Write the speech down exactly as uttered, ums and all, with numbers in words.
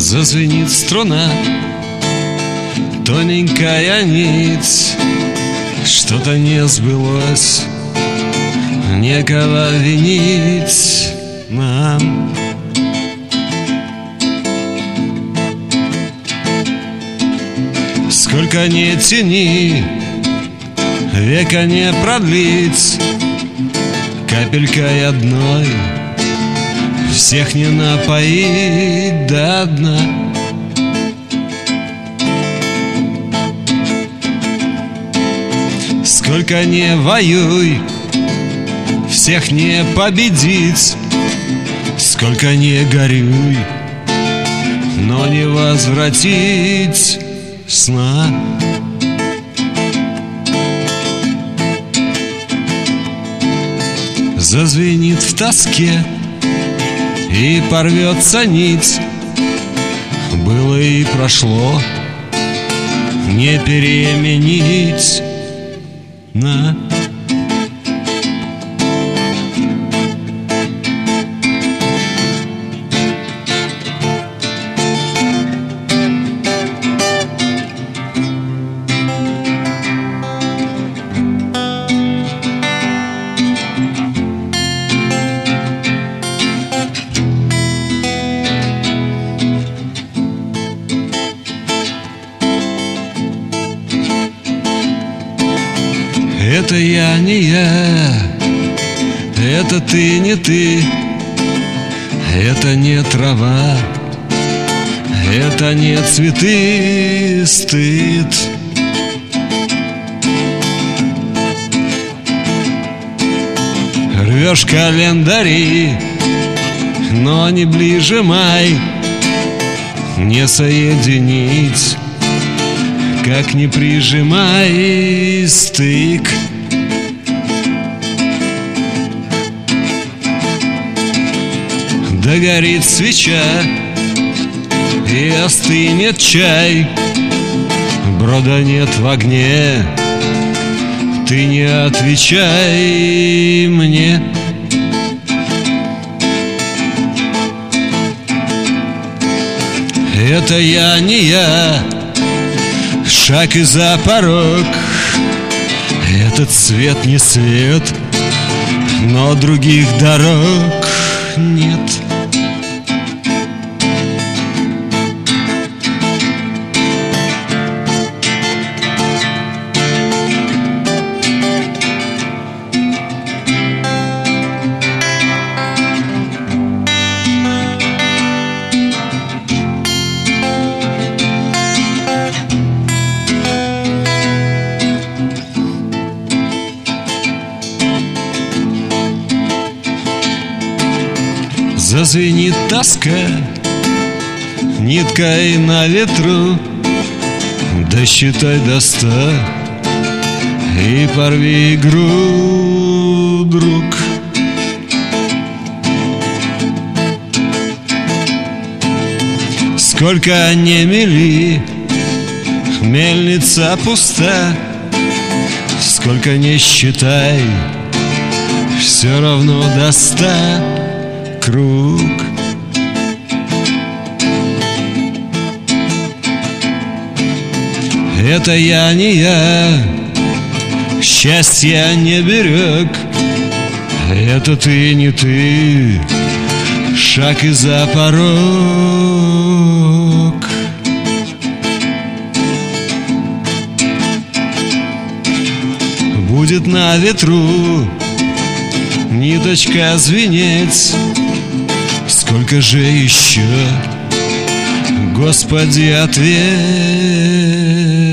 Зазвенит струна, тоненькая нить, что-то не сбылось, некого винить нам. Сколько ни тяни, века не продлить, капелькой одной всех не напоить до дна. Сколько не воюй, всех не победить, сколько не горюй, но не возвратить сна. Зазвенит в тоске и порвется нить, было и прошло, не переменить на. Это я не я, это ты не ты, это не трава, это не цветы, стыд. Рвешь календари, но не ближе май, не соединить, как не прижимай стык. Догорит свеча и остынет чай, брода нет в огне, ты не отвечай мне. Это я не я, шаг и за порог, этот свет не свет, но других дорог нет. Зазвенит тоска ниткой на ветру, досчитай до ста и порви игру, друг. Сколько не мели, мельница пуста, сколько не считай, все равно до ста круг. Это я не я, счастья не берег, это ты не ты, шаг и за порог. Будет на ветру ниточка звенеть, сколько же еще, Господи, ответь.